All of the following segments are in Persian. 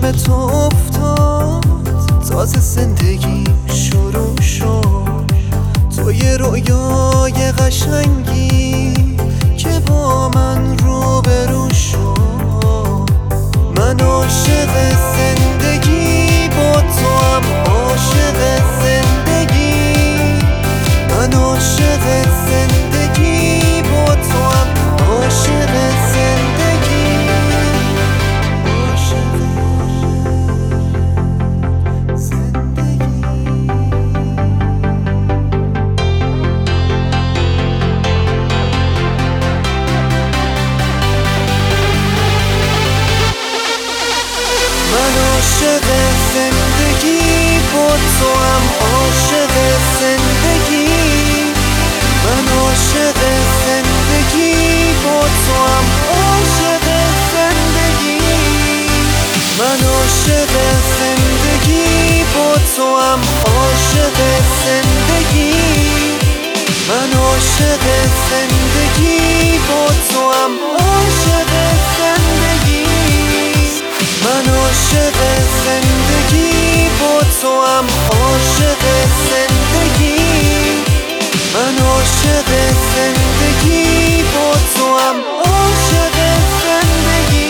به تو افتاد، تازه زندگی شروع شد. تو یه رویای قشنگی که با من روبرو شد. من عاشق زندگی، با تو هم عاشق زندگی. من عاشق زندگی، با تو هم عاشق زندگی. من عاشق زندگی، با تو هم عاشق زندگی. من عاشق زندگی، با تو هم عاشق زندگی. من عاشق زندگی، با تو هم عاشق زندگی. من عاشق زندگی، با تو هم عاشق زندگی. من عاشق زندگی، با تو هم عاشق زندگی. من عاشق زندگی، با تو هم عاشق زندگی.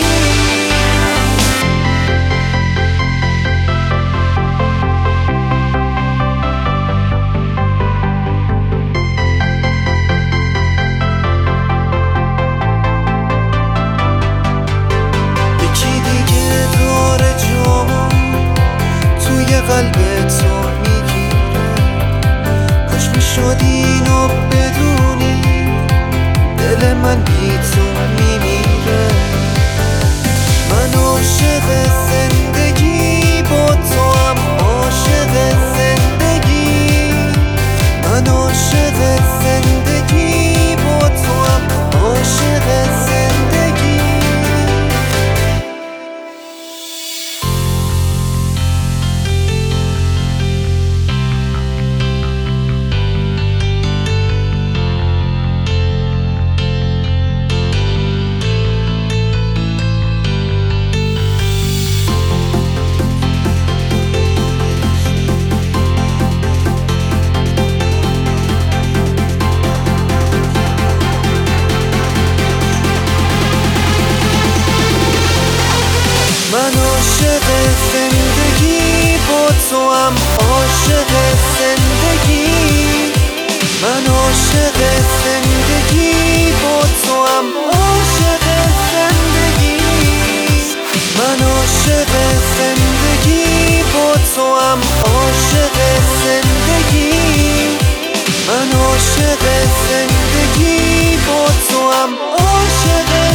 یکی دیگه داره جامو توی قلب تو میگیره. کاش میشد اینو بدونی، دل من بی تو میمیره. من عاشق زندگی، با تو هم عاشق زندگی. من عاشق زندگی، با تو هم عاشق زندگی. من عاشق زندگی، با تو هم عاشق زندگی. من عاشق زندگی، با تو هم عاشق زندگی. من عاشق زندگی، با تو هم عاشق زندگی. من عاشق زندگی، با تو هم عاشق